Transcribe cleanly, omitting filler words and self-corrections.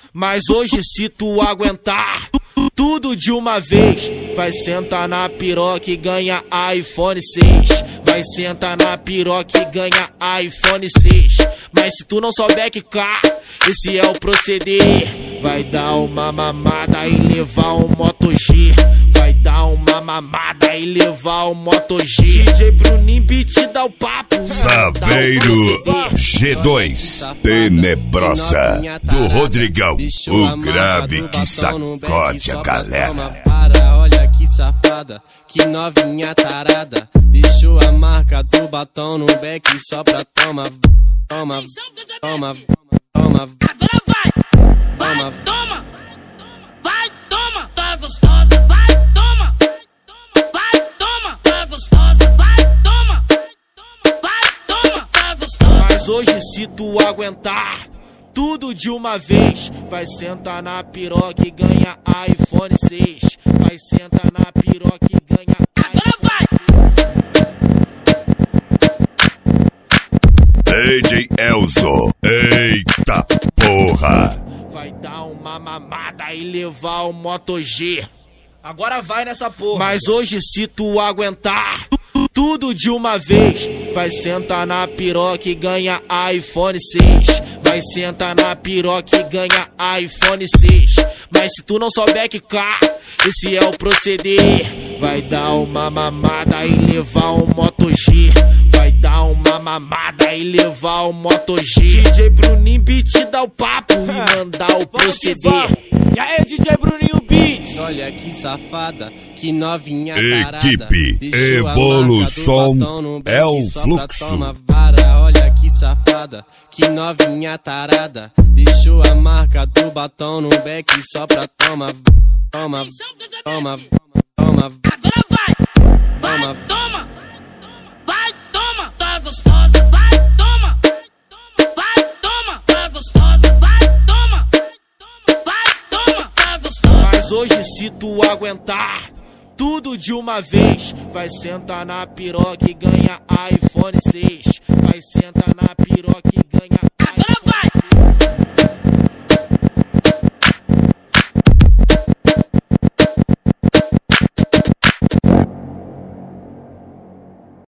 Mas hoje se tu aguentar tudo de uma vez, vai sentar na piroca e ganha iPhone 6. Vai sentar na piroca e ganha iPhone 6. Mas se tu não souber quicar, esse é o proceder. Vai dar uma mamada e levar um Moto G. Vai dar uma mamada e levar o Moto G. DJ Bruninho beat dá o papo. Saveiro G2 Tenebrosa do Rodrigão, o grave que sacode a galera. Para, olha que safada, que novinha tarada. Deixou a marca do batom no beck só pra toma, toma, toma, toma. Agora vai, toma, vai, toma, tá gostosa, vai, toma, vai, toma, tá gostosa, vai, toma, tá gostosa. Mas hoje se tu aguentar tudo de uma vez, vai sentar na piroca e ganha iPhone 6. Vai sentar na piroca e ganha agora vai. DJ Elzo, eita porra. Vai dar uma mamada e levar o Moto G. Agora vai nessa porra. Mas hoje se tu aguentar tudo de uma vez, vai sentar na piroca e ganha iPhone 6. Vai sentar na piroca e ganha iPhone 6. Mas se tu não souber quicar, esse é o proceder. Vai dar uma mamada e levar um Moto G. Vai dar uma mamada e levar o Moto G. DJ Bruninho beat dá o papo e mandar o proceder. E aí, DJ Bruninho Beat? Olha que safada, que novinha tarada. Equipe Evolução é o fluxo. Para, olha que safada, que novinha tarada. Deixou a marca do batom no beck só pra toma, toma, toma, toma. Agora vai, toma, vai, toma, tá gostosa, vai, toma, tá gostosa, vai, toma, tá gostosa. Mas hoje se tu aguentar tudo de uma vez, vai sentar na piroca e ganha iPhone 6. Vai sentar na piroca e ganha